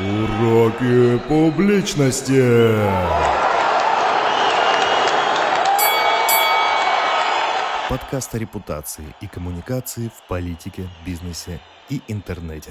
Уроки публичности. Подкаст о репутации и коммуникации в политике, бизнесе и интернете.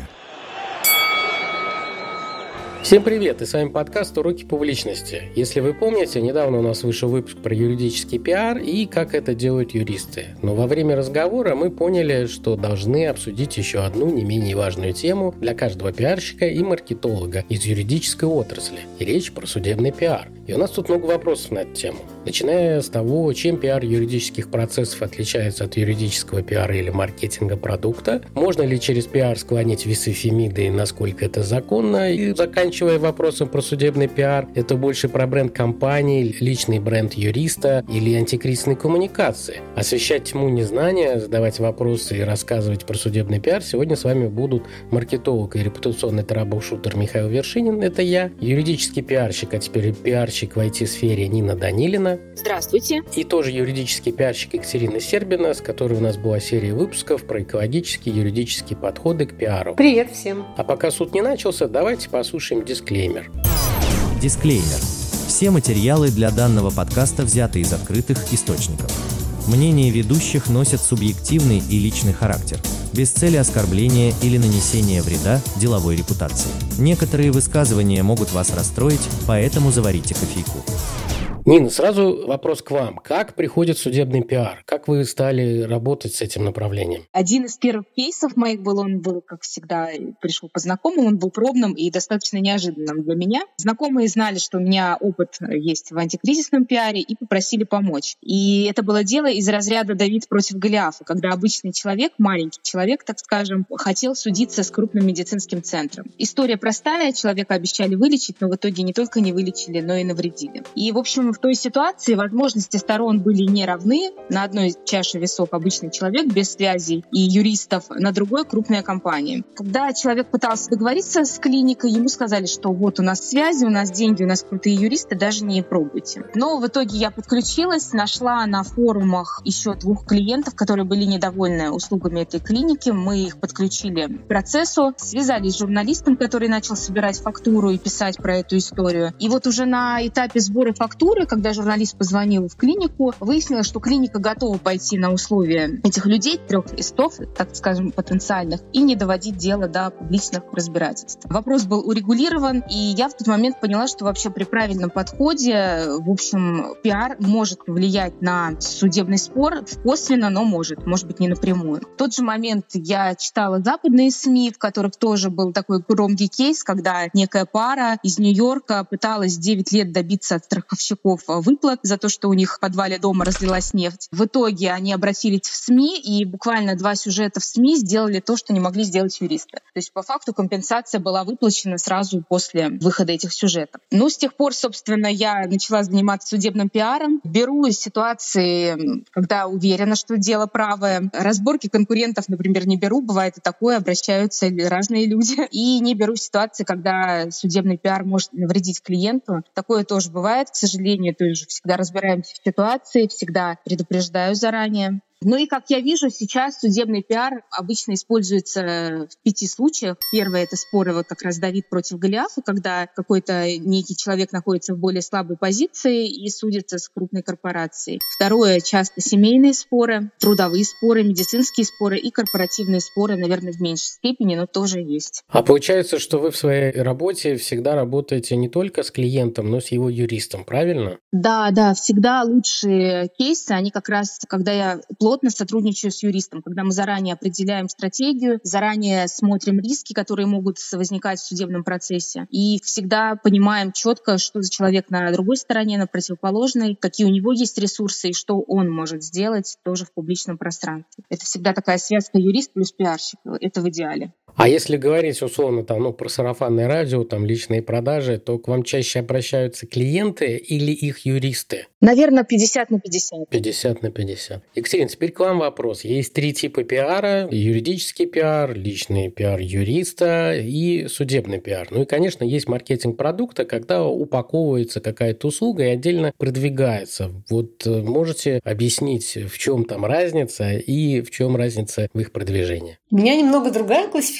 Всем привет, и с вами подкаст «Уроки публичности». Если вы помните, недавно у нас вышел выпуск про юридический пиар и как это делают юристы. Но во время разговора мы поняли, что должны обсудить еще одну не менее важную тему для каждого пиарщика и маркетолога из юридической отрасли. И речь про судебный пиар. И у нас тут много вопросов на эту тему. Начиная с того, чем пиар юридических процессов отличается от юридического пиара или маркетинга продукта, можно ли через пиар склонить весы Фемиды и насколько это законно, и заканчивая вопросом про судебный пиар, это больше про бренд компании, личный бренд юриста или антикризисной коммуникации. Освещать тьму незнания, задавать вопросы и рассказывать про судебный пиар сегодня с вами будут маркетолог и репутационный трабл-шутер Михаил Вершинин, это я, юридический пиарщик, а теперь пиарщик в IT-сфере Нина Данилина. Здравствуйте. И тоже юридический пиарщик Екатерина Сербина, с которой у нас была серия выпусков про экологические юридические подходы к пиару. Привет всем. А пока суд не начался, давайте послушаем дисклеймер. Дисклеймер. Все материалы для данного подкаста взяты из открытых источников. Мнения ведущих носят субъективный и личный характер, без цели оскорбления или нанесения вреда деловой репутации. Некоторые высказывания могут вас расстроить, поэтому заварите кофейку. Нина, сразу вопрос к вам. Как приходит судебный пиар? Как вы стали работать с этим направлением? Один из первых кейсов моих он был, как всегда, пришел по знакомым, он был пробным и достаточно неожиданным для меня. Знакомые знали, что у меня опыт есть в антикризисном пиаре и попросили помочь. И это было дело из разряда Давид против Голиафа, когда обычный человек, маленький человек, так скажем, хотел судиться с крупным медицинским центром. История простая, человека обещали вылечить, но в итоге не только не вылечили, но и навредили. И, в общем, в той ситуации возможности сторон были не равны. На одной чаше весов обычный человек без связей и юристов, на другой крупная компания. Когда человек пытался договориться с клиникой, ему сказали, что вот у нас связи, у нас деньги, у нас крутые юристы, даже не пробуйте. Но в итоге я подключилась, нашла на форумах еще 2 клиентов, которые были недовольны услугами этой клиники. Мы их подключили к процессу, связались с журналистом, который начал собирать фактуру и писать про эту историю. И вот уже на этапе сбора фактуры, когда журналист позвонил в клинику, выяснилось, что клиника готова пойти на условия этих людей, 3 истов, так скажем, потенциальных, и не доводить дело до публичных разбирательств. Вопрос был урегулирован, и я в тот момент поняла, что вообще при правильном подходе, в общем, пиар может влиять на судебный спор косвенно, но может быть, не напрямую. В тот же момент я читала западные СМИ, в которых тоже был такой громкий кейс, когда некая пара из Нью-Йорка пыталась 9 лет добиться от страховщиков выплат за то, что у них в подвале дома разлилась нефть. В итоге они обратились в СМИ, и буквально 2 сюжета в СМИ сделали то, что не могли сделать юристы. То есть по факту компенсация была выплачена сразу после выхода этих сюжетов. Ну, с тех пор, собственно, я начала заниматься судебным пиаром. Беру из ситуации, когда уверена, что дело правое. Разборки конкурентов, например, не беру. Бывает и такое, обращаются разные люди. И не беру ситуации, когда судебный пиар может навредить клиенту. Такое тоже бывает, к сожалению. Тоже всегда разбираемся в ситуации, всегда предупреждаю заранее. Ну и, как я вижу, сейчас судебный пиар обычно используется в 5 случаях. Первое — это споры вот как раз Давид против Голиафа, когда какой-то некий человек находится в более слабой позиции и судится с крупной корпорацией. Второе — часто семейные споры, трудовые споры, медицинские споры и корпоративные споры, наверное, в меньшей степени, но тоже есть. А получается, что вы в своей работе всегда работаете не только с клиентом, но и с его юристом, правильно? Да, всегда лучшие кейсы, они как раз, когда я плотно сотрудничаю с юристом, когда мы заранее определяем стратегию, заранее смотрим риски, которые могут возникать в судебном процессе, и всегда понимаем четко, что за человек на другой стороне, на противоположной, какие у него есть ресурсы и что он может сделать тоже в публичном пространстве. Это всегда такая связка юрист плюс пиарщик. Это в идеале. А если говорить условно про сарафанное радио, личные продажи, то к вам чаще обращаются клиенты или их юристы? Наверное, 50/50. 50/50. Екатерина, теперь к вам вопрос. Есть 3 типа пиара: юридический пиар, личный пиар юриста и судебный пиар. Ну и, конечно, есть маркетинг продукта, когда упаковывается какая-то услуга и отдельно продвигается. Вот можете объяснить, в чем там разница и в чем разница в их продвижении? У меня немного другая классификация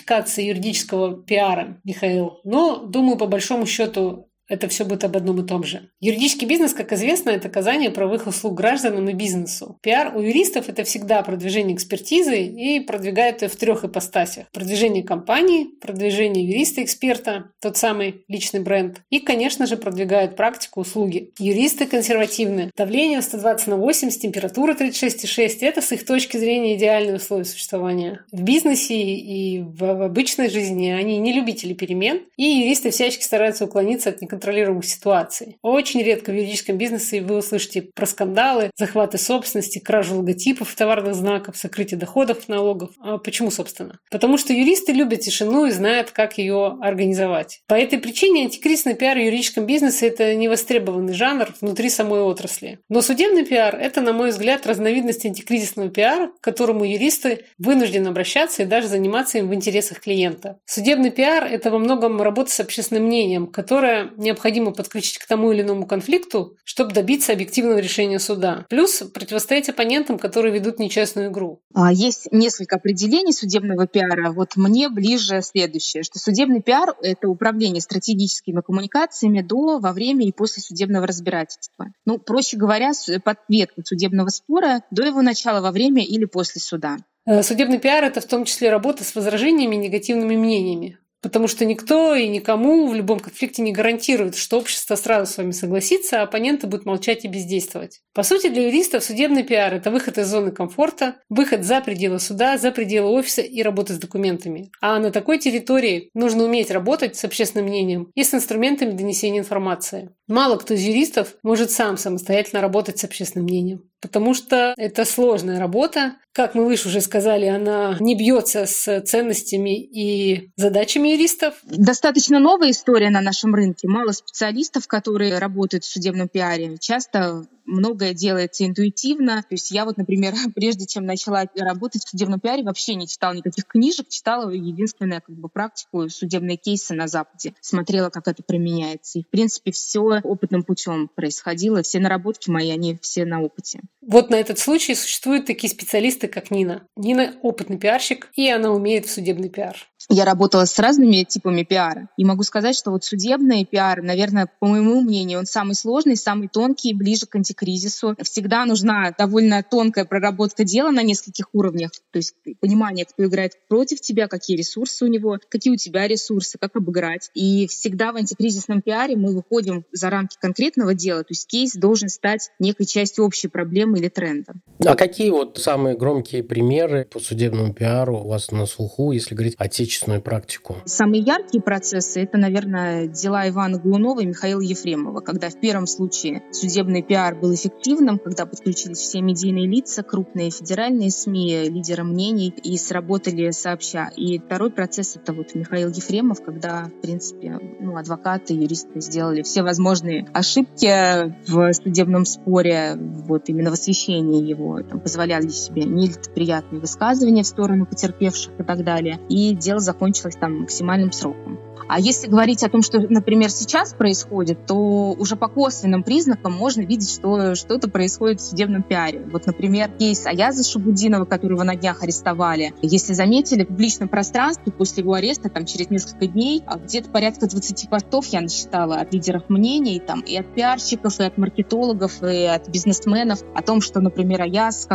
квалификации юридического пиара, Михаил, но, думаю, по большому счету, это все будет об одном и том же. Юридический бизнес, как известно, это оказание правовых услуг гражданам и бизнесу. Пиар у юристов – это всегда продвижение экспертизы и продвигает ее в 3 ипостасях. Продвижение компании, продвижение юриста-эксперта, тот самый личный бренд, и, конечно же, продвигает практику услуги. Юристы консервативны. Давление 120/80, температура 36,6 – это с их точки зрения идеальные условия существования. В бизнесе и в обычной жизни они не любители перемен, и юристы всячески стараются уклониться от неконтролируемых ситуаций. Очень редко в юридическом бизнесе вы услышите про скандалы, захваты собственности, кражу логотипов, товарных знаков, сокрытие доходов, налогов. А почему, собственно? Потому что юристы любят тишину и знают, как ее организовать. По этой причине антикризисный пиар в юридическом бизнесе – это невостребованный жанр внутри самой отрасли. Но судебный пиар – это, на мой взгляд, разновидность антикризисного пиара, к которому юристы вынуждены обращаться и даже заниматься им в интересах клиента. Судебный пиар – это во многом работа с общественным мнением, которая необходимо подключить к тому или иному конфликту, чтобы добиться объективного решения суда. Плюс противостоять оппонентам, которые ведут нечестную игру. Есть несколько определений судебного пиара. Вот мне ближе следующее, что судебный пиар – это управление стратегическими коммуникациями до, во время и после судебного разбирательства. Проще говоря, подветка судебного спора до его начала, во время или после суда. Судебный пиар – это в том числе работа с возражениями и негативными мнениями. Потому что никто и никому в любом конфликте не гарантирует, что общество сразу с вами согласится, а оппоненты будут молчать и бездействовать. По сути, для юристов судебный пиар – это выход из зоны комфорта, выход за пределы суда, за пределы офиса и работы с документами. А на такой территории нужно уметь работать с общественным мнением и с инструментами донесения информации. Мало кто из юристов может сам самостоятельно работать с общественным мнением, потому что это сложная работа. Как мы выше уже сказали, она не бьется с ценностями и задачами юристов. Достаточно новая история на нашем рынке. Мало специалистов, которые работают в судебном пиаре. Часто многое делается интуитивно. То есть я например, прежде чем начала работать в судебном пиаре, вообще не читала никаких книжек, читала единственную практику, судебные кейсы на Западе. Смотрела, как это применяется. И, в принципе, все опытным путем происходило. Все наработки мои, они все на опыте. Вот на этот случай существуют такие специалисты, как Нина. Нина – опытный пиарщик, и она умеет в судебный пиар. Я работала с разными типами пиара. И могу сказать, что судебный пиар, наверное, по моему мнению, он самый сложный, самый тонкий, ближе к антикризису. Всегда нужна довольно тонкая проработка дела на нескольких уровнях. То есть понимание, кто играет против тебя, какие ресурсы у него, какие у тебя ресурсы, как обыграть. И всегда в антикризисном пиаре мы выходим за рамки конкретного дела. То есть кейс должен стать некой частью общей проблемы или тренда. А какие самые громкие примеры по судебному пиару у вас на слуху, если говорить отечественную практику? Самые яркие процессы — это, наверное, дела Ивана Глунова и Михаила Ефремова, когда в первом случае судебный пиар был эффективным, когда подключились все медийные лица, крупные федеральные СМИ, лидеры мнений и сработали сообща. И второй процесс — это Михаил Ефремов, когда, в принципе, адвокаты, юристы сделали все возможные ошибки в судебном споре, именно в освещении его, позволяли себе нелицеприятные высказывания в сторону потерпевших и так далее. И дело закончилось максимальным сроком. А если говорить о том, что, например, сейчас происходит, то уже по косвенным признакам можно видеть, что что-то происходит в судебном пиаре. Например, кейс Аяза Шабудинова, которого на днях арестовали. Если заметили, в публичном пространстве после его ареста, через несколько дней, где-то порядка 20 постов я насчитала от лидеров мнений, и от пиарщиков, и от маркетологов, и от бизнесменов о том, что, например, Аяз,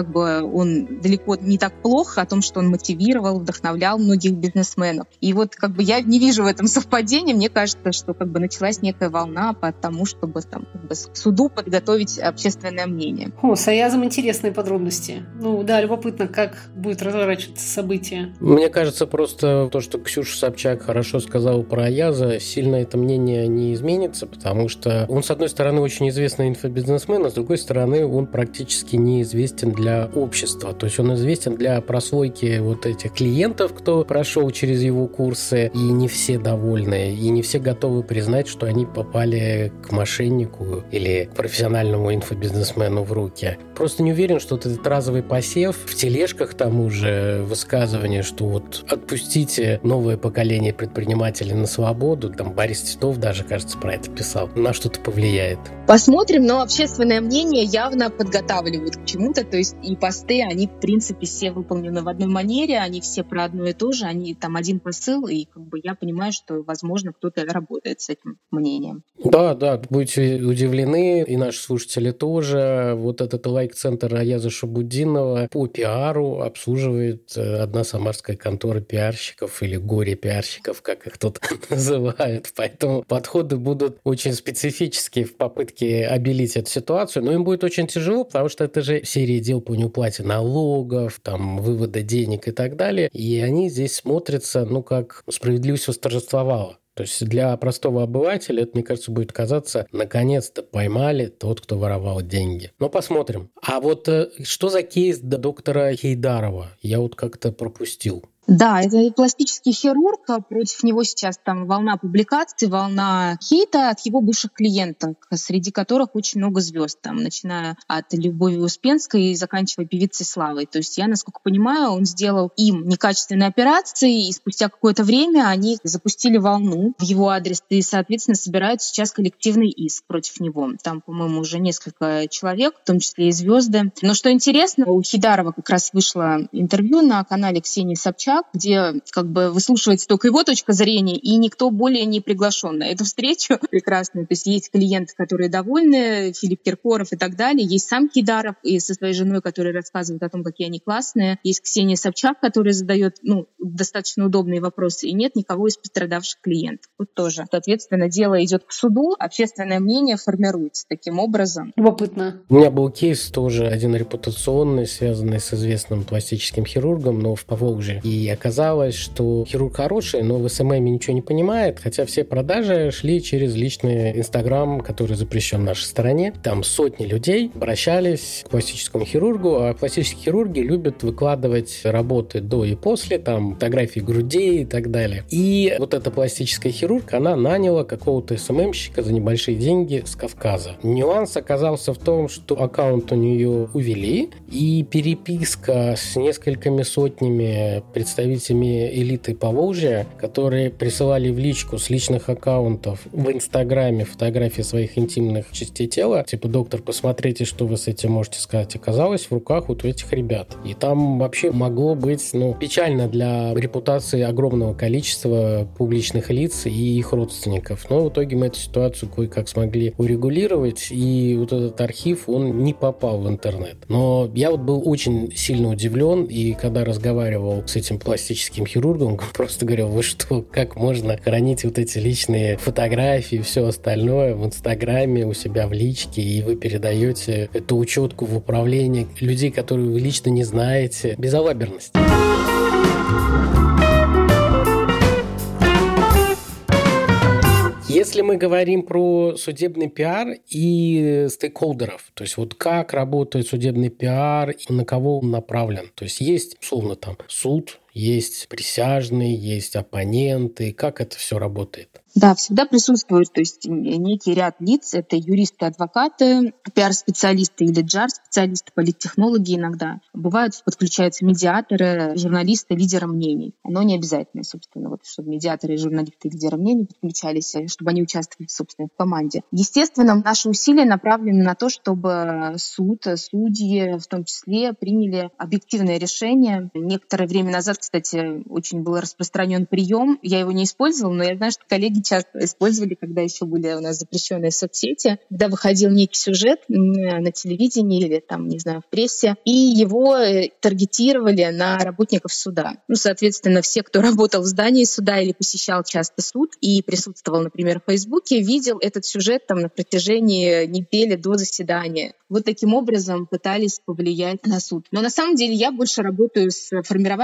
он далеко не так плох, о том, что он мотивировал, вдохновлял многих бизнесменов. И я не вижу в этом совпадение. Мне кажется, что началась некая волна по тому, чтобы к суду подготовить общественное мнение. С Аязом интересные подробности. Любопытно, как будет разворачиваться событие. Мне кажется, просто то, что Ксюша Собчак хорошо сказала про Аяза, сильно это мнение не изменится, потому что он, с одной стороны, очень известный инфобизнесмен, а с другой стороны, он практически неизвестен для общества. То есть он известен для прослойки этих клиентов, кто прошел через его курсы, и не все довольны недовольны, и не все готовы признать, что они попали к мошеннику или к профессиональному инфобизнесмену в руки. Просто не уверен, что этот разовый посев в тележках, тому же высказывание, что вот отпустите новое поколение предпринимателей на свободу, там Борис Титов даже, кажется, про это писал, на что-то повлияет. Посмотрим, но общественное мнение явно подготавливают к чему-то, то есть и посты, они в принципе все выполнены в одной манере, они все про одно и то же, они там один посыл, и как бы я понимаю, что, возможно, кто-то работает с этим мнением. Да, будете удивлены, и наши слушатели тоже. Вот этот лайк-центр Аяза Шабуддинова по пиару обслуживает одна самарская контора пиарщиков или горе-пиарщиков, как их тут называют. Поэтому подходы будут очень специфические в попытке обелить эту ситуацию, но им будет очень тяжело, потому что это же серия дел по неуплате налогов, там, вывода денег и так далее, и они здесь смотрятся, как справедливость восторжествовала. То есть для простого обывателя это, мне кажется, будет казаться, наконец-то поймали тот, кто воровал деньги. Но посмотрим. А вот что за кейс доктора Хейдарова? Я вот как-то пропустил. Да, это пластический хирург, против него сейчас там волна публикаций, волна хейта от его бывших клиенток, среди которых очень много звезд, там, начиная от Любови Успенской и заканчивая певицей Славой. То есть я, насколько понимаю, он сделал им некачественные операции, и спустя какое-то время они запустили волну в его адрес и, соответственно, собирают сейчас коллективный иск против него. Там, по-моему, уже несколько человек, в том числе и звезды. Но что интересно, у Хейдарова как раз вышло интервью на канале Ксении Собчак, где как бы выслушивается только его точка зрения, и никто более не приглашен на эту встречу прекрасную. То есть есть клиенты, которые довольны, Филипп Киркоров и так далее. Есть сам Хейдаров и со своей женой, которые рассказывают о том, какие они классные. Есть Ксения Собчак, которая задает достаточно удобные вопросы. И нет никого из пострадавших клиентов. Тут тоже. Соответственно, дело идет к суду, общественное мнение формируется таким образом. Любопытно. У меня был кейс тоже один репутационный, связанный с известным пластическим хирургом, но в Поволжье. И оказалось, что хирург хороший, но в СММе ничего не понимает, хотя все продажи шли через личный Инстаграм, который запрещен в нашей стране. Там сотни людей обращались к пластическому хирургу, а пластические хирурги любят выкладывать работы до и после, там фотографии грудей и так далее. И вот эта пластическая хирург, она наняла какого-то СММщика за небольшие деньги с Кавказа. Нюанс оказался в том, что аккаунт у нее увели, и переписка с несколькими сотнями представителями элиты Поволжья, которые присылали в личку с личных аккаунтов в Инстаграме фотографии своих интимных частей тела, типа: доктор, посмотрите, что вы с этим можете сказать, оказалось в руках вот у этих ребят. И там вообще могло быть печально для репутации огромного количества публичных лиц и их родственников. Но в итоге мы эту ситуацию кое-как смогли урегулировать, и вот этот архив, он не попал в интернет. Но я вот был очень сильно удивлен, и когда разговаривал с этим пластическим хирургом, он просто говорил: вы что, как можно хранить вот эти личные фотографии и все остальное в Инстаграме у себя в личке, и вы передаете эту учетку в управление людей, которые вы лично не знаете. Безалаберность. Если мы говорим про судебный пиар и стейкхолдеров, то есть вот как работает судебный пиар и на кого он направлен, то есть есть, условно, там суд, есть присяжные, есть оппоненты, как это все работает? Да, всегда присутствует, то есть некий ряд лиц, это юристы, адвокаты, пиар-специалисты или джар-специалисты, политтехнологи иногда. Бывают, подключаются медиаторы, журналисты, лидеры мнений. Но не обязательно, собственно, чтобы медиаторы, журналисты, лидеры мнений подключались, чтобы они участвовали, собственно, в команде. Естественно, наши усилия направлены на то, чтобы суд, судьи в том числе приняли объективное решение. Некоторое время назад, кстати, очень был распространен прием. Я его не использовала, но я знаю, что коллеги часто использовали, когда еще были у нас запрещенные соцсети, когда выходил некий сюжет на телевидении или там, не знаю, в прессе, и его таргетировали на работников суда. Соответственно, все, кто работал в здании суда или посещал часто суд и присутствовал, например, в Фейсбуке, видел этот сюжет там на протяжении недели до заседания. Вот таким образом пытались повлиять на суд. Но на самом деле я больше работаю с формированием общественного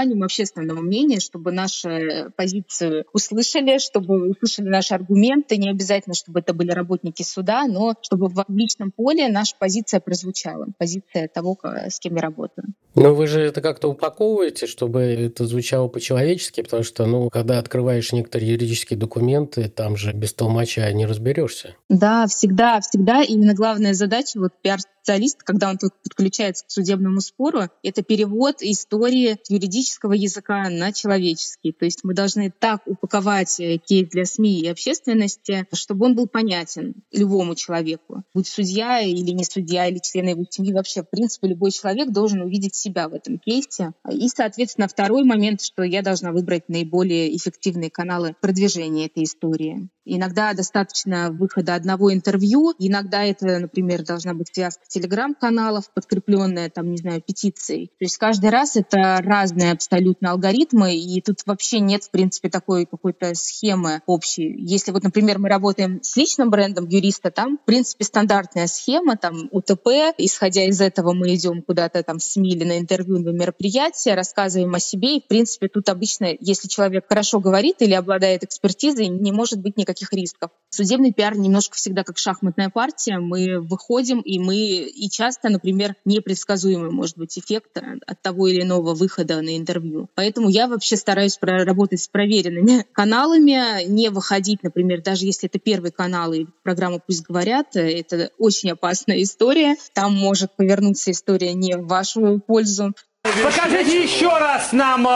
общественного мнения, чтобы нашу позицию услышали, чтобы услышали наши аргументы. Не обязательно, чтобы это были работники суда, но чтобы в личном поле наша позиция прозвучала, позиция того, с кем я работаю. Но вы же это как-то упаковываете, чтобы это звучало по-человечески, потому что, когда открываешь некоторые юридические документы, там же без толмача не разберешься. Да, всегда. Именно главная задача пиар-специалиста, когда он подключается к судебному спору, это перевод истории с юридического языка на человеческий. То есть мы должны так упаковать кейс для СМИ и общественности, чтобы он был понятен любому человеку. Будь судья или не судья, или члены его семьи, вообще, в принципе, любой человек должен увидеть себя в этом кейсе. И, соответственно, второй момент, что я должна выбрать наиболее эффективные каналы продвижения этой истории. Иногда достаточно выхода одного интервью, иногда это, например, должна быть связка телеграм-каналов, подкрепленная, петицией. То есть каждый раз это разные абсолютно алгоритмы, и тут вообще нет, в принципе, такой какой-то схемы общей. Если например, мы работаем с личным брендом юриста, там, в принципе, стандартная схема, УТП, исходя из этого мы идем куда-то в СМИ или на интервью, на мероприятие, рассказываем о себе, и, в принципе, тут обычно, если человек хорошо говорит или обладает экспертизой, не может быть никаких рисков. Судебный пиар немножко всегда как шахматная партия. Мы выходим, и часто, например, непредсказуемый может быть эффект от того или иного выхода на интервью. Поэтому я вообще стараюсь работать с проверенными каналами, не выходить, например, даже если это первый канал и программа «Пусть говорят», это очень опасная история. Там может повернуться история не в вашу пользу. Покажите еще раз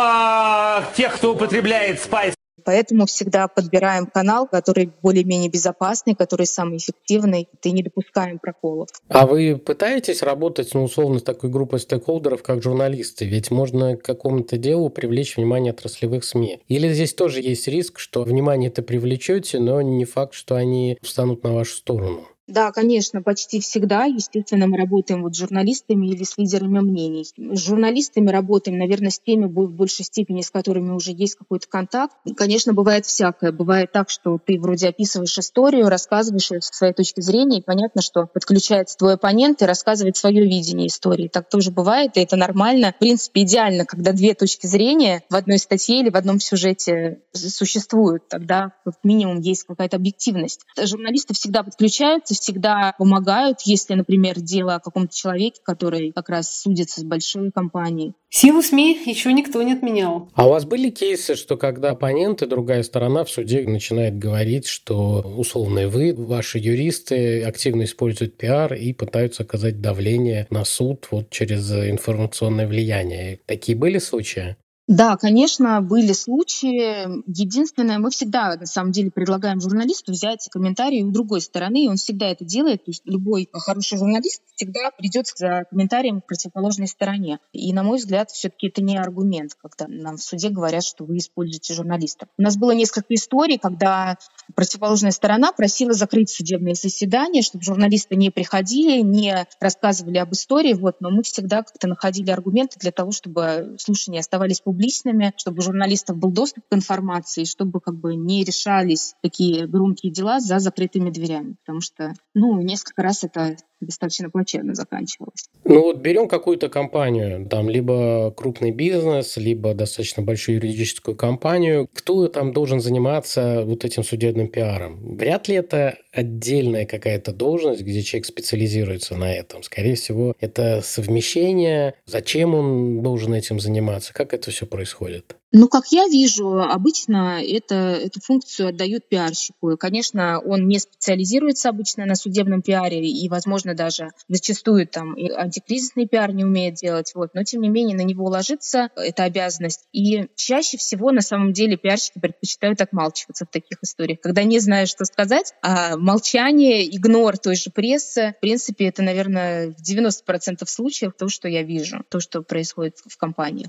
нам тех, кто употребляет спайс. Поэтому всегда подбираем канал, который более-менее безопасный, который самый эффективный, и не допускаем проколов. А вы пытаетесь работать, условно, с такой группой стейкхолдеров, как журналисты? Ведь можно к какому-то делу привлечь внимание отраслевых СМИ. Или здесь тоже есть риск, что внимание-то привлечете, но не факт, что они встанут на вашу сторону? Да, конечно, почти всегда. Естественно, мы работаем с журналистами или с лидерами мнений. С журналистами работаем, наверное, с теми в большей степени, с которыми уже есть какой-то контакт. Конечно, бывает всякое. Бывает так, что ты вроде описываешь историю, рассказываешь ее со своей точки зрения, и понятно, что подключается твой оппонент и рассказывает свое видение истории. Так тоже бывает, и это нормально. В принципе, идеально, когда две точки зрения в одной статье или в одном сюжете существуют. Тогда как минимум есть какая-то объективность. Журналисты всегда подключаются, всегда помогают, если, например, дело о каком-то человеке, который как раз судится с большой компанией. Силу СМИ еще никто не отменял. А у вас были кейсы, что когда оппонент и другая сторона в суде начинает говорить, что условно ваши юристы активно используют пиар и пытаются оказать давление на суд через информационное влияние? Такие были случаи? Да, конечно, были случаи. Единственное, мы всегда, на самом деле, предлагаем журналисту взять комментарий у другой стороны, и он всегда это делает. То есть любой хороший журналист всегда придет за комментарием к противоположной стороне. И, на мой взгляд, все-таки это не аргумент, когда нам в суде говорят, что вы используете журналистов. У нас было несколько историй, когда противоположная сторона просила закрыть судебное заседание, чтобы журналисты не приходили, не рассказывали об истории, но мы всегда как-то находили аргументы для того, чтобы слушания оставались публичными, чтобы у журналистов был доступ к информации, чтобы не решались такие громкие дела за закрытыми дверями, потому что, несколько раз это достаточно плачевно заканчивалось. Берем какую-то компанию, либо крупный бизнес, либо достаточно большую юридическую компанию. Кто там должен заниматься этим судебным пиаром? Вряд ли это отдельная какая-то должность, где человек специализируется на этом. Скорее всего, это совмещение. Зачем он должен этим заниматься? Как это все происходит? Как я вижу, обычно эту функцию отдают пиарщику. И, конечно, он не специализируется обычно на судебном пиаре, и, возможно, даже зачастую и антикризисный пиар не умеет делать. Но, тем не менее, на него ложится эта обязанность. И чаще всего, на самом деле, пиарщики предпочитают отмалчиваться в таких историях. Когда не знаешь, что сказать, а молчание, игнор той же прессы, в принципе, это, наверное, в 90% случаев то, что я вижу, то, что происходит в компаниях.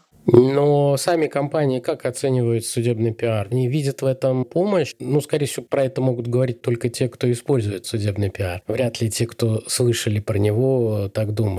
Но сами компании как оценивают судебный пиар? Они видят в этом помощь? Скорее всего, про это могут говорить только те, кто использует судебный пиар. Вряд ли те, кто слышали про него, так думают.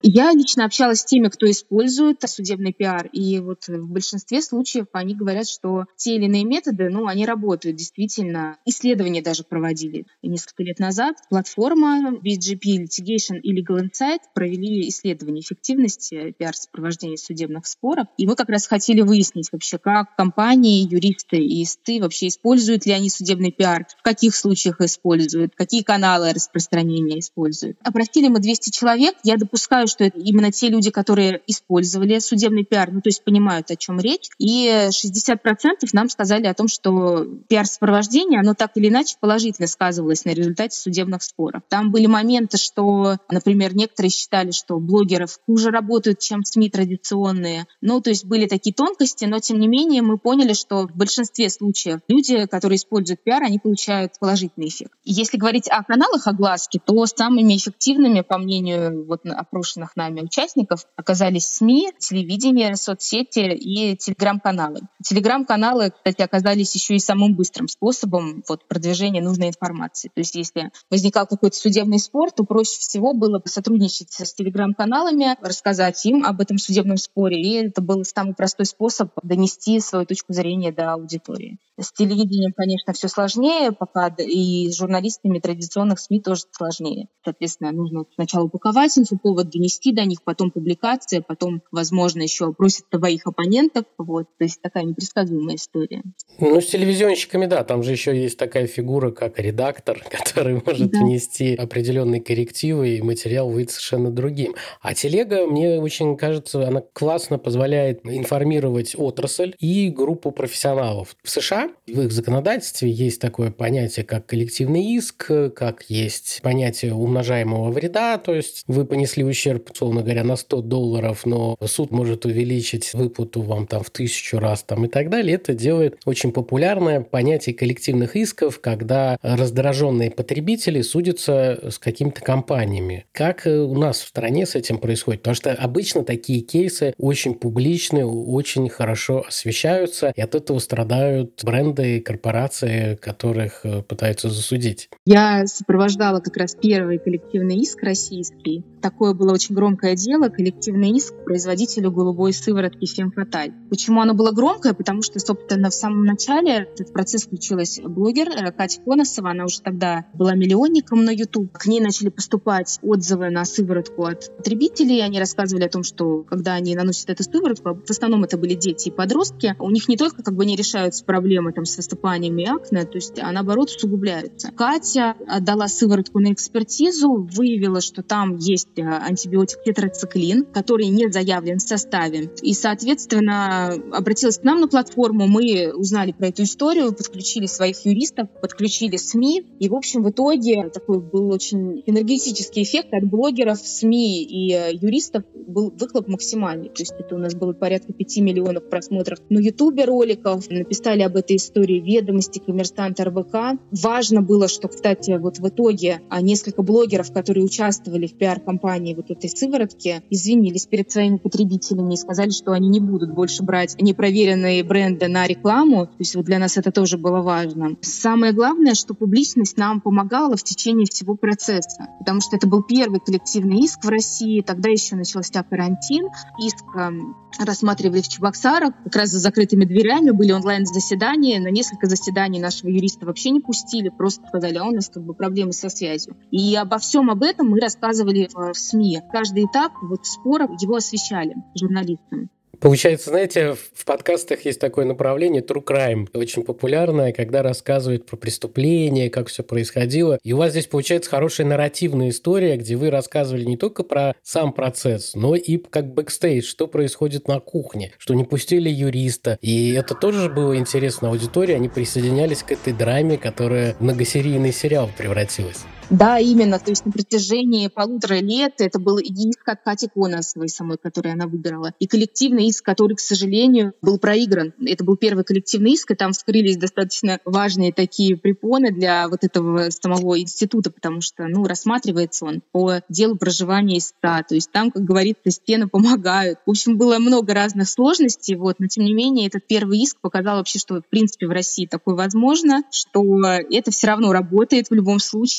Я лично общалась с теми, кто использует судебный пиар, и вот в большинстве случаев они говорят, что те или иные методы, они работают действительно. Исследования даже проводили несколько лет назад. Платформа BGP Litigation и Legal Insight провели исследование эффективности пиар-сопровождения судебных споров, и мы как раз хотели выяснить вообще, как компании, юристы и ИСТы вообще используют ли они судебный пиар, в каких случаях используют, какие каналы распространения используют. Опросили мы 200 человек. Я допускаю, что это именно те люди, которые использовали судебный пиар, то есть понимают, о чем речь. И 60% нам сказали о том, что пиар-сопровождение, оно так или иначе положительно сказывалось на результате судебных споров. Там были моменты, что, например, некоторые считали, что блогеров хуже работают, чем СМИ традиционные. То есть были такие тонкости, но тем не менее мы поняли, что в большинстве случаев люди, которые используют пиар, они получают положительный эффект. Если говорить о каналах огласки, то самыми эффективными, по мнению опрошенных нами участников, оказались СМИ, телевидение, соцсети и телеграм-каналы. Телеграм-каналы, кстати, оказались еще и самым быстрым способом продвижения нужной информации. То есть если возникал какой-то судебный спор, то проще всего было бы сотрудничать с телеграм-каналами, рассказать им об этом судебном споре, и это был самый простой способ донести свою точку зрения до аудитории. С телевидением, конечно, все сложнее, пока и с журналистами традиционных СМИ тоже сложнее. Соответственно, нужно сначала упаковать инфоповод, донести до них, потом публикация, потом, возможно, еще опросят твоих оппонентов. То есть такая непредсказуемая история. С телевизионщиками, да, там же еще есть такая фигура, как редактор, который может внести определенные коррективы, и материал выйдет совершенно другим. А телега, мне очень кажется, она классно позволяет информировать отрасль и группу профессионалов. В США в их законодательстве есть такое понятие, как коллективный иск, как есть понятие умножаемого вреда, то есть вы понесли ущерб, условно говоря, на $100, но суд может увеличить выплату вам в 1000 раз и так далее. Это делает очень популярное понятие коллективных исков, когда раздраженные потребители судятся с какими-то компаниями. Как у нас в стране с этим происходит? Потому что обычно такие кейсы очень публичны, очень хорошо освещаются, и от этого страдают бренды и корпорации, которых пытаются засудить. Я сопровождала как раз первый коллективный иск российский. Такое было очень громкое дело, коллективный иск к производителю голубой сыворотки Фемфаталь. Почему оно было громкое? Потому что, собственно, в самом начале этот процесс включилась блогер Катя Коносова. Она уже тогда была миллионником на YouTube. К ней начали поступать отзывы на сыворотку от потребителей. Они рассказывали о том, что когда они наносят эту сыворотку, в основном это были дети и подростки, у них не только не решаются проблемы с выступаниями и акне, то есть, а наоборот усугубляются. Катя отдала сыворотку на экспертизу, выявила, что там есть антибиотик тетрациклин, который не заявлен в составе. И, соответственно, обратилась к нам на платформу, мы узнали про эту историю, подключили своих юристов, подключили СМИ, и, в общем, в итоге такой был очень энергетический эффект от блогеров, СМИ и юристов, был выхлоп максимальный. То есть это у нас было порядка 5 миллионов просмотров на Ютубе роликов, написали об этой истории «Ведомости», «Коммерсант», РБК. Важно было, что, кстати, в итоге несколько блогеров, которые участвовали в пиар-компании этой сыворотки, извинились перед своими потребителями и сказали, что они не будут больше брать непроверенные бренды на рекламу. То есть для нас это тоже было важно. Самое главное, что публичность нам помогала в течение всего процесса, потому что это был первый коллективный иск в России, тогда еще начался карантин. Иск рассматривали в Чебоксарах, как раз за закрытыми дверями, были онлайн-заседания, на несколько заседаний нашего юриста вообще не пустили, просто сказали, у нас проблемы со связью. И обо всем об этом мы рассказывали в СМИ. Каждый этап спора его освещали журналистам. Получается, знаете, в подкастах есть такое направление true crime, очень популярное, когда рассказывают про преступления, как все происходило. И у вас здесь получается хорошая нарративная история, где вы рассказывали не только про сам процесс, но и как бэкстейдж, что происходит на кухне, что не пустили юриста. И это тоже было интересно аудитории, они присоединялись к этой драме, которая в многосерийный сериал превратилась. Да, именно. То есть на протяжении 1,5 лет это был и иск от Кати Коносовой самой, который она выбирала, и коллективный иск, который, к сожалению, был проигран. Это был первый коллективный иск, и там вскрылись достаточно важные такие препоны для этого самого института, потому что, рассматривается он по делу проживания ИСТа. То есть там, как говорится, стены помогают. В общем, было много разных сложностей, но тем не менее этот первый иск показал вообще, что в принципе в России такое возможно, что это все равно работает в любом случае. Там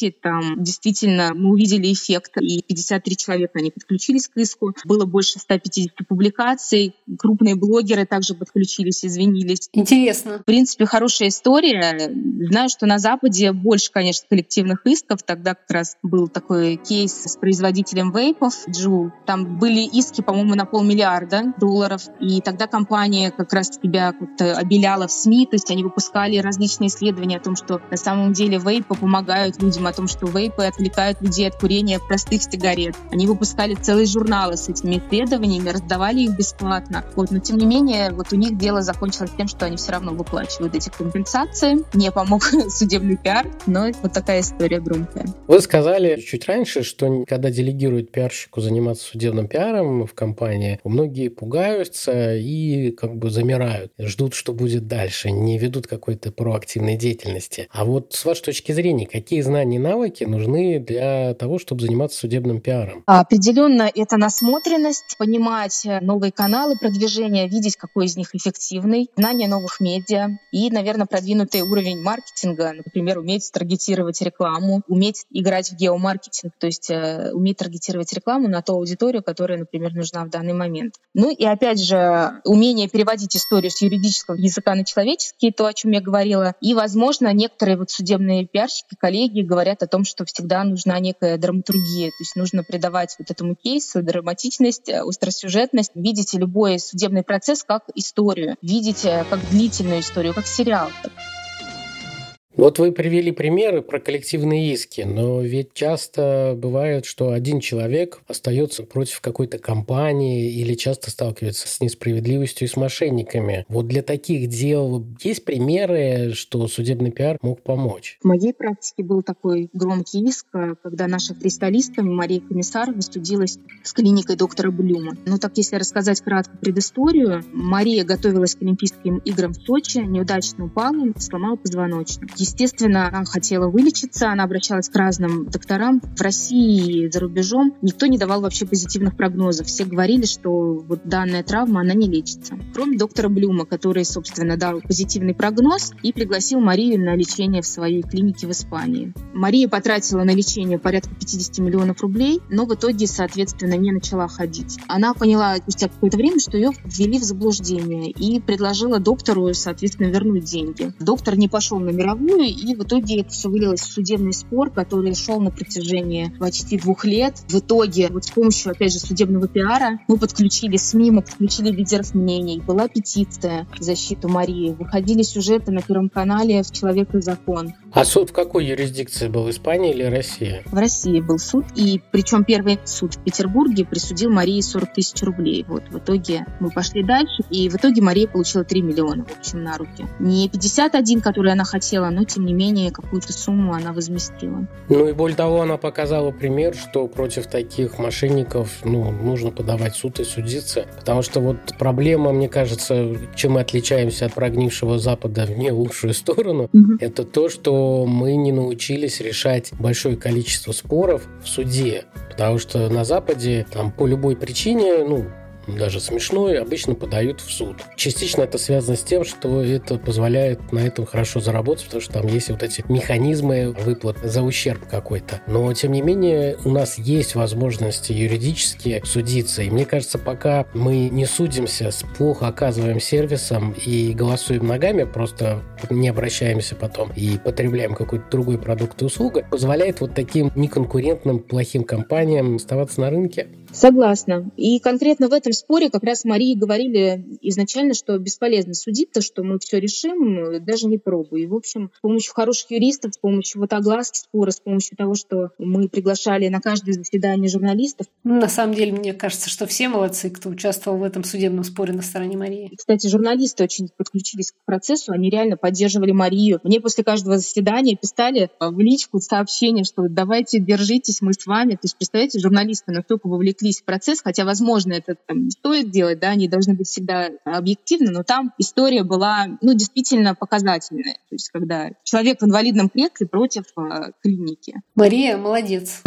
там действительно мы увидели эффект, и 53 человека они подключились к иску. Было больше 150 публикаций. Крупные блогеры также подключились, извинились. Интересно. В принципе, хорошая история. Знаю, что на Западе больше, конечно, коллективных исков. Тогда как раз был такой кейс с производителем вейпов Juul. Там были иски, по-моему, на $500 миллиарда. И тогда компания как раз себя как-то обеляла в СМИ. То есть они выпускали различные исследования о том, что на самом деле вейпы помогают людям, о том, что вейпы отвлекают людей от курения простых сигарет. Они выпускали целые журналы с этими исследованиями, раздавали их бесплатно. Но тем не менее, у них дело закончилось тем, что они все равно выплачивают эти компенсации. Не помог судебный пиар, но вот такая история громкая. Вы сказали чуть раньше, что когда делегируют пиарщику заниматься судебным пиаром в компании, многие пугаются и замирают, ждут, что будет дальше, не ведут какой-то проактивной деятельности. А вот с вашей точки зрения, какие знания и навыки нужны для того, чтобы заниматься судебным пиаром? Определенно, это насмотренность, понимать новые каналы продвижения, видеть, какой из них эффективный, знание новых медиа и, наверное, продвинутый уровень маркетинга, например, уметь таргетировать рекламу, уметь играть в геомаркетинг, то есть уметь таргетировать рекламу на ту аудиторию, которая, например, нужна в данный момент. И опять же, умение переводить историю с юридического языка на человеческий, то, о чем я говорила. И, возможно, некоторые судебные пиарщики, коллеги говорят о том, что всегда нужна некая драматургия, то есть нужно придавать этому кейсу драматичность, остросюжетность, видите любой судебный процесс как историю, видите как длительную историю, как сериал. Вот вы привели примеры про коллективные иски, но ведь часто бывает, что один человек остается против какой-то компании или часто сталкивается с несправедливостью и с мошенниками. Вот для таких дел есть примеры, что судебный пиар мог помочь? В моей практике был такой громкий иск, когда наша фристайлистка Мария Комиссарова судилась с клиникой доктора Блюма. Так, если рассказать кратко предысторию, Мария готовилась к Олимпийским играм в Сочи, неудачно упала, сломала позвоночник. Естественно, она хотела вылечиться, она обращалась к разным докторам. В России и за рубежом никто не давал вообще позитивных прогнозов. Все говорили, что данная травма, она не лечится. Кроме доктора Блюма, который, собственно, дал позитивный прогноз и пригласил Марию на лечение в своей клинике в Испании. Мария потратила на лечение порядка 50 миллионов рублей, но в итоге, соответственно, не начала ходить. Она поняла спустя какое-то время, что ее ввели в заблуждение и предложила доктору, соответственно, вернуть деньги. Доктор не пошел на мировую, и в итоге это все вылилось в судебный спор, который шел на протяжении почти 2 лет. В итоге с помощью, опять же, судебного пиара мы подключили СМИ, мы подключили лидеров мнений. Была петиция в защиту Марии. Выходили сюжеты на Первом канале в «Человек и закон». А суд в какой юрисдикции был? Испания или Россия? В России был суд, и причем первый суд в Петербурге присудил Марии 40 тысяч рублей. В итоге мы пошли дальше, и в итоге Мария получила 3 миллиона, в общем, на руки. Не 51, который она хотела, но тем не менее какую-то сумму она возместила. И более того, она показала пример, что против таких мошенников нужно подавать в суд и судиться, потому что проблема, мне кажется, чем мы отличаемся от прогнившего Запада в не лучшую сторону, это то, что мы не научились решать большое количество споров в суде, потому что на Западе по любой причине, даже смешной, обычно подают в суд. Частично это связано с тем, что это позволяет на этом хорошо заработать, потому что там есть эти механизмы выплат за ущерб какой-то. Но, тем не менее, у нас есть возможности юридически судиться. И мне кажется, пока мы не судимся с плохо оказываемым сервисом и голосуем ногами, просто не обращаемся потом и потребляем какой-то другой продукт и услугу, позволяет таким неконкурентным плохим компаниям оставаться на рынке. Согласна. И конкретно в этом споре как раз Марии говорили изначально, что бесполезно судиться, что мы все решим, даже не пробуя. И, в общем, с помощью хороших юристов, с помощью огласки спора, с помощью того, что мы приглашали на каждое заседание журналистов. На самом деле, мне кажется, что все молодцы, кто участвовал в этом судебном споре на стороне Марии. Кстати, журналисты очень подключились к процессу, они реально поддерживали Марию. Мне после каждого заседания писали в личку сообщение, что давайте, держитесь, мы с вами. То есть, представляете, журналисты настолько вовлеклись в процесс, хотя, возможно, это не стоит делать, они должны быть всегда объективны, но там история была, действительно показательная. То есть, когда человек в инвалидном кресле против клиники. Мария молодец.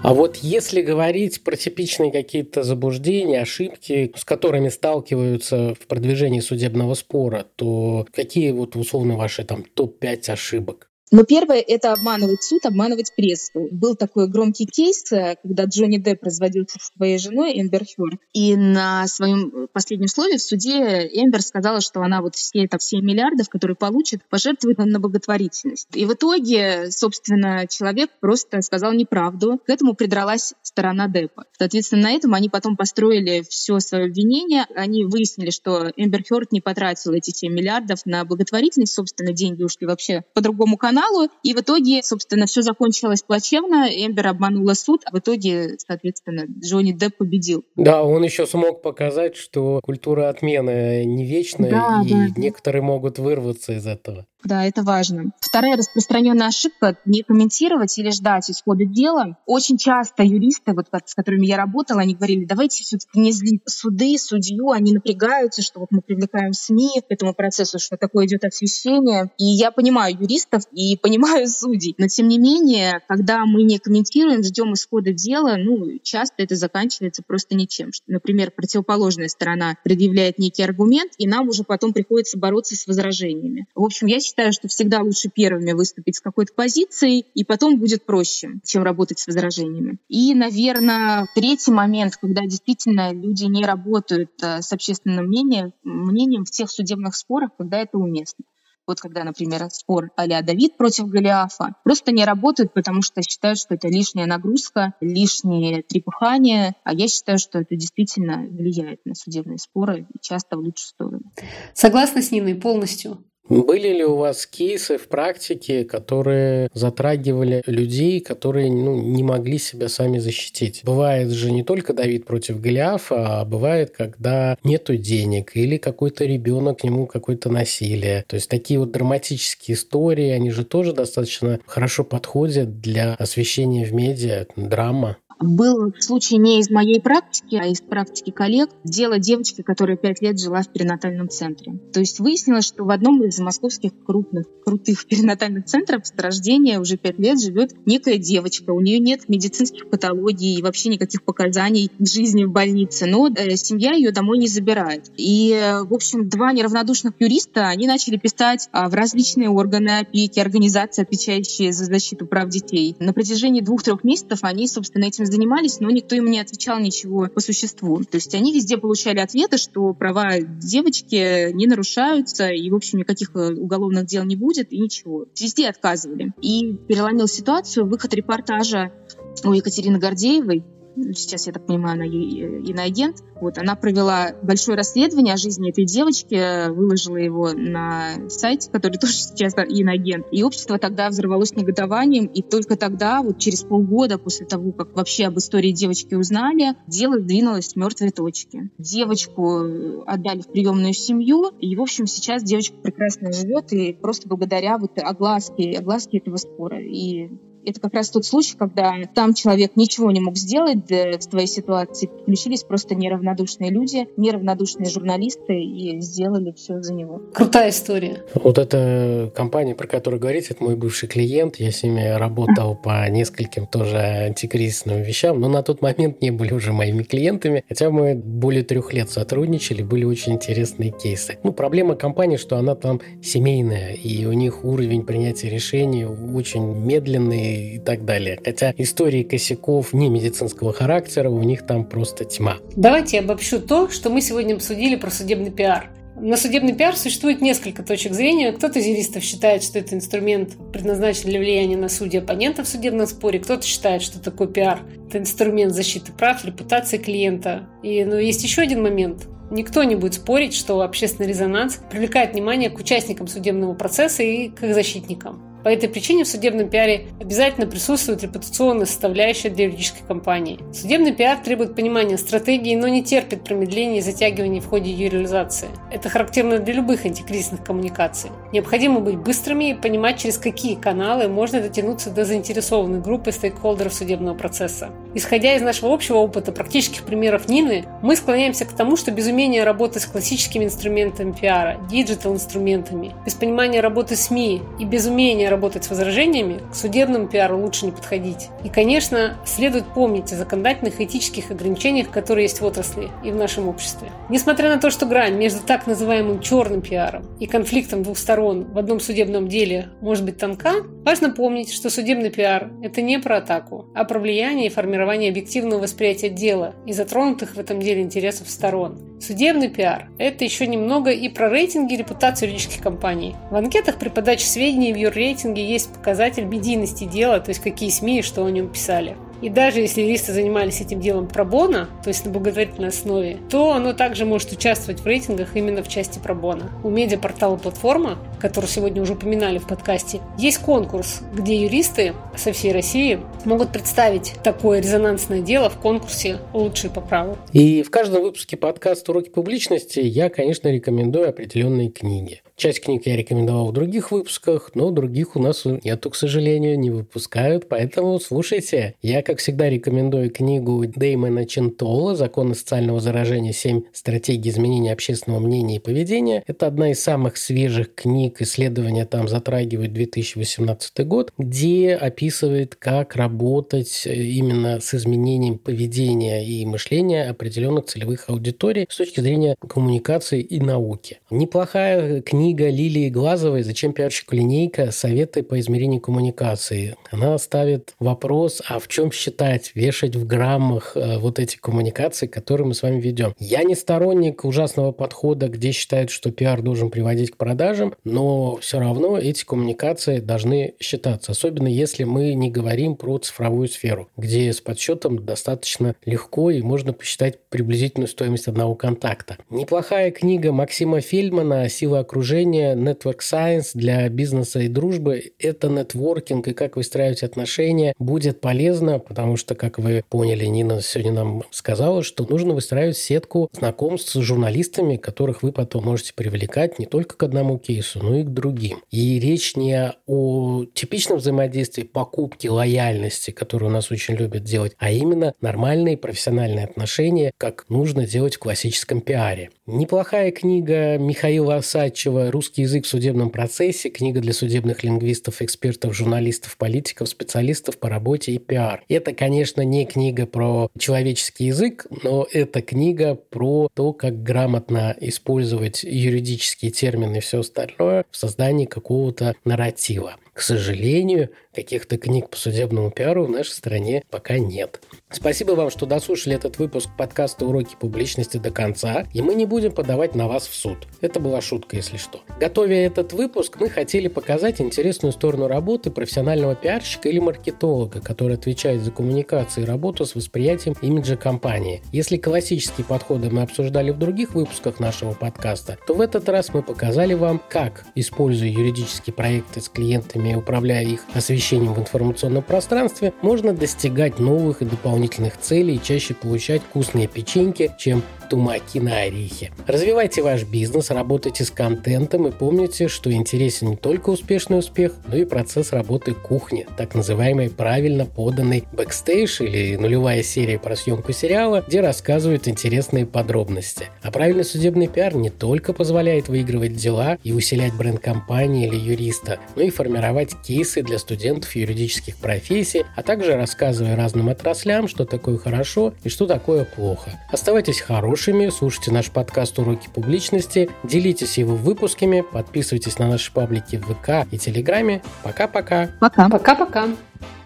А вот если говорить про типичные какие-то заблуждения, ошибки, с которыми сталкиваются в продвижении судебного спора, то какие вот условно ваши там топ-5 ошибок? Но первое — это обманывать суд, обманывать прессу. Был такой громкий кейс, когда Джонни Депп разводился со своей женой Эмбер Хёрд, и на своем последнем слове в суде Эмбер сказала, что она вот все 7 миллиардов, которые получит, пожертвует на благотворительность. И в итоге, собственно, человек просто сказал неправду. К этому придралась сторона Деппа. Соответственно, на этом они потом построили все свое обвинение. Они выяснили, что Эмбер Хёрд не потратила эти 7 миллиардов на благотворительность, собственно, деньги ушли вообще по другому каналу, и в итоге, собственно, все закончилось плачевно. Эмбер обманула суд, а в итоге, соответственно, Джонни Депп победил. Да, он еще смог показать, что культура отмены не вечная, некоторые могут вырваться из этого. Да, это важно. Вторая распространенная ошибка — не комментировать или ждать исхода дела. Очень часто юристы, вот с которыми я работала, они говорили: давайте все-таки не злить суды, судью, они напрягаются, что вот мы привлекаем СМИ к этому процессу, что такое идет освещение. И я понимаю юристов и понимаю судей. Но тем не менее, когда мы не комментируем, ждем исхода дела, часто это заканчивается просто ничем. Например, противоположная сторона предъявляет некий аргумент, и нам уже потом приходится бороться с возражениями. В общем, я считаю, что всегда лучше первыми выступить с какой-то позицией, и потом будет проще, чем работать с возражениями. И, наверное, третий момент, когда действительно люди не работают с общественным мнением в тех судебных спорах, когда это уместно. Вот когда, например, спор а-ля Давид против Голиафа, просто не работают, потому что считают, что это лишняя нагрузка, лишнее трепыхание, а я считаю, что это действительно влияет на судебные споры, и часто в лучшую сторону. Согласна с Ниной полностью. Были ли у вас кейсы в практике, которые затрагивали людей, которые не могли себя сами защитить? Бывает же не только Давид против Голиафа, а бывает, когда нету денег или какой-то ребенок, к нему какое-то насилие. То есть такие вот драматические истории, они же тоже достаточно хорошо подходят для освещения в медиа, драма. Был случай не из моей практики, а из практики коллег. Дело девочки, которая 5 лет жила в перинатальном центре. То есть выяснилось, что в одном из московских крутых перинатальных центров с рождения уже 5 лет живет некая девочка. У нее нет медицинских патологий и вообще никаких показаний к жизни в больнице. Но семья ее домой не забирает. И, в общем, 2 неравнодушных юриста, они начали писать в различные органы опеки, организации, отвечающие за защиту прав детей. На протяжении 2-3 месяцев они, собственно, этим занимались, но никто им не отвечал ничего по существу. То есть они везде получали ответы, что права девочки не нарушаются, и, в общем, никаких уголовных дел не будет, и ничего. Везде отказывали. И переломил ситуацию выход репортажа у Екатерины Гордеевой. Сейчас, я так понимаю, она иноагент. Она провела большое расследование о жизни этой девочки, выложила его на сайте, который тоже сейчас иноагент. И общество тогда взорвалось негодованием, и только тогда, через полгода после того, как вообще об истории девочки узнали, дело сдвинулось с мертвой точки. Девочку отдали в приемную семью, и, в общем, сейчас девочка прекрасно живет, и просто благодаря огласке этого спора. И это как раз тот случай, когда там человек ничего не мог сделать в своей ситуации. Подключились просто неравнодушные люди, неравнодушные журналисты и сделали все за него. Крутая история. Вот эта компания, про которую говорите, это мой бывший клиент. Я с ними работал по нескольким тоже антикризисным вещам, но на тот момент не были уже моими клиентами. Хотя мы более 3 лет сотрудничали, были очень интересные кейсы. Проблема компании, что она там семейная, и у них уровень принятия решений очень медленный, и так далее. Хотя истории косяков не медицинского характера у них там просто тьма. Давайте я обобщу то, что мы сегодня обсудили про судебный пиар. На судебный пиар существует несколько точек зрения. Кто-то из юристов считает, что это инструмент, предназначен для влияния на судьи оппонента в судебном споре. Кто-то считает, что такой пиар – это инструмент защиты прав, репутации клиента. Но есть еще один момент. Никто не будет спорить, что общественный резонанс привлекает внимание к участникам судебного процесса и к их защитникам. По этой причине в судебном пиаре обязательно присутствует репутационная составляющая для юридической компании. Судебный пиар требует понимания стратегии, но не терпит промедления и затягиваний в ходе ее реализации. Это характерно для любых антикризисных коммуникаций. Необходимо быть быстрыми и понимать, через какие каналы можно дотянуться до заинтересованной группы стейкхолдеров судебного процесса. Исходя из нашего общего опыта практических примеров Нины, мы склоняемся к тому, что без умения работать с классическими инструментами пиара, диджитал-инструментами, без понимания работы СМИ и без умения работать с возражениями, к судебному пиару лучше не подходить. И, конечно, следует помнить о законодательных и этических ограничениях, которые есть в отрасли и в нашем обществе. Несмотря на то, что грань между так называемым черным пиаром и конфликтом двух сторон в одном судебном деле может быть тонка, важно помнить, что судебный пиар – это не про атаку, а про влияние и формирование объективного восприятия дела и затронутых в этом деле интересов сторон. Судебный пиар – это еще немного и про рейтинги и репутацию юридических компаний. В анкетах при подаче сведений в юррейтинге есть показатель медийности дела, то есть какие СМИ и что о нем писали. И даже если юристы занимались этим делом пробона, то есть на благотворительной основе, то оно также может участвовать в рейтингах именно в части пробона. У медиапортала «Платформа», который сегодня уже упоминали в подкасте, есть конкурс, где юристы со всей России могут представить такое резонансное дело в конкурсе «Лучшие по праву». И в каждом выпуске подкаста «Уроки публичности» я, конечно, рекомендую определенные книги. Часть книг я рекомендовал в других выпусках, но других у нас нету, к сожалению, не выпускают, поэтому слушайте. Я, как всегда, рекомендую книгу Дэймона Чинтола «Законы социального заражения. 7 стратегий изменения общественного мнения и поведения». Это одна из самых свежих книг, исследования там затрагивает 2018 год, где описывает, как работать именно с изменением поведения и мышления определенных целевых аудиторий с точки зрения коммуникации и науки. Неплохая книга Лилии Глазовой «Зачем пиарщику линейка? Советы по измерению коммуникации». Она ставит вопрос, а в чем считать, вешать в граммах вот эти коммуникации, которые мы с вами ведем. Я не сторонник ужасного подхода, где считают, что пиар должен приводить к продажам, но все равно эти коммуникации должны считаться, особенно если мы не говорим про цифровую сферу, где с подсчетом достаточно легко и можно посчитать приблизительную стоимость одного контакта. Неплохая книга Максима Фельдмана «Сила окружения. Network Science для бизнеса и дружбы». Это нетворкинг и как выстраивать отношения будет полезно, потому что, как вы поняли, Нина сегодня нам сказала, что нужно выстраивать сетку знакомств с журналистами, которых вы потом можете привлекать не только к одному кейсу, но и к другим. И речь не о типичном взаимодействии покупки, лояльности, которую у нас очень любят делать, а именно нормальные профессиональные отношения, как нужно делать в классическом пиаре. Неплохая книга Михаила Осадчева «Русский язык в судебном процессе», книга для судебных лингвистов, экспертов, журналистов, политиков, специалистов по работе и пиар. Это, конечно, не книга про человеческий язык, но это книга про то, как грамотно использовать юридические термины и все остальное в создании какого-то нарратива. К сожалению, каких-то книг по судебному пиару в нашей стране пока нет. Спасибо вам, что дослушали этот выпуск подкаста «Уроки публичности» до конца, и мы не будем подавать на вас в суд. Это была шутка, если что. Готовя этот выпуск, мы хотели показать интересную сторону работы профессионального пиарщика или маркетолога, который отвечает за коммуникацию и работу с восприятием имиджа компании. Если классические подходы мы обсуждали в других выпусках нашего подкаста, то в этот раз мы показали вам, как, используя юридические проекты с клиентами и управляя их освещением в информационном пространстве, можно достигать новых и дополнительных целей и чаще получать вкусные печеньки, чем тумаки на орехи. Развивайте ваш бизнес, работайте с контентом и помните, что интересен не только успешный успех, но и процесс работы кухни, так называемый правильно поданный бэкстейдж или нулевая серия про съемку сериала, где рассказывают интересные подробности. А правильный судебный пиар не только позволяет выигрывать дела и усилять бренд компании или юриста, но и формировать кейсы для студентов юридических профессий, а также рассказывая разным отраслям, что такое хорошо и что такое плохо. Оставайтесь хорошими, слушайте наш подкаст «Уроки публичности», делитесь его выпусками, подписывайтесь на наши паблики в ВК и Телеграме. Пока-пока. Пока. Пока-пока.